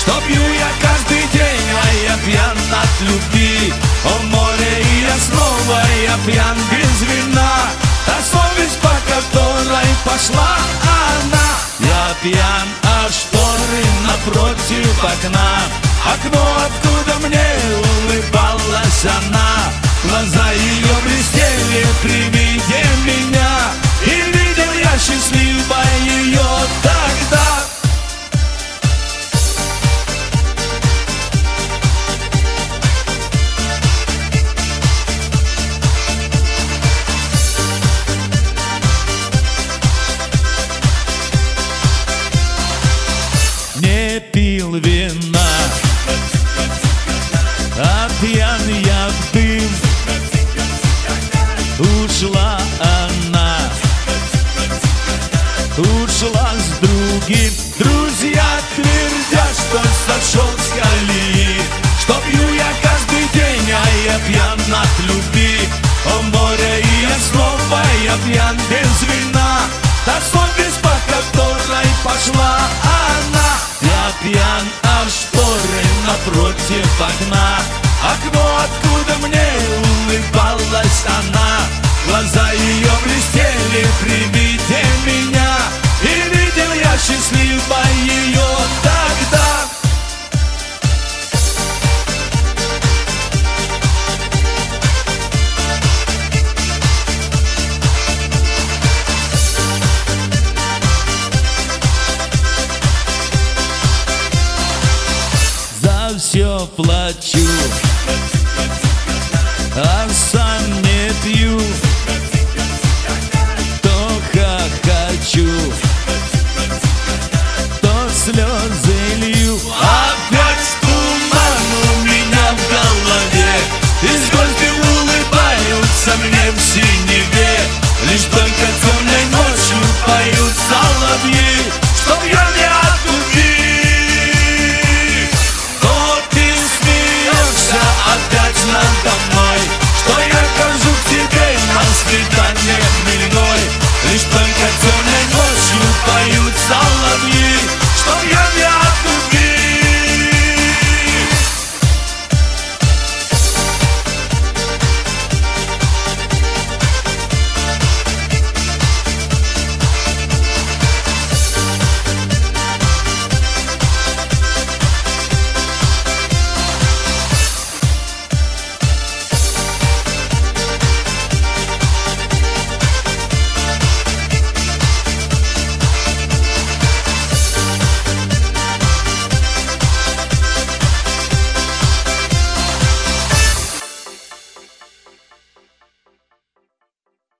Что пью я каждый день, а я пьян от любви. О море, и я снова, я пьян без вина. Та совесть, по которой пошла она. Я пьян от шторы напротив окна. Окно, откуда мне улыбалась она. Глаза ее блестели при виде меня. И видел я счастливо ее тогда. Не пил вина, а пьян я в дым. Ушла она, ушла с другим. Друзья твердят, что сошел с колеи. Что пью я каждый день, а я пьян от любви. О море, и я снова, я пьян без вина. Та совесть, по которой пошла она. Я пьян от шторы напротив окна. Окно, откуда мне улыбалась она. Глаза ее блестели при виде меня. И видел я счастливо ее тогда. За все плачу.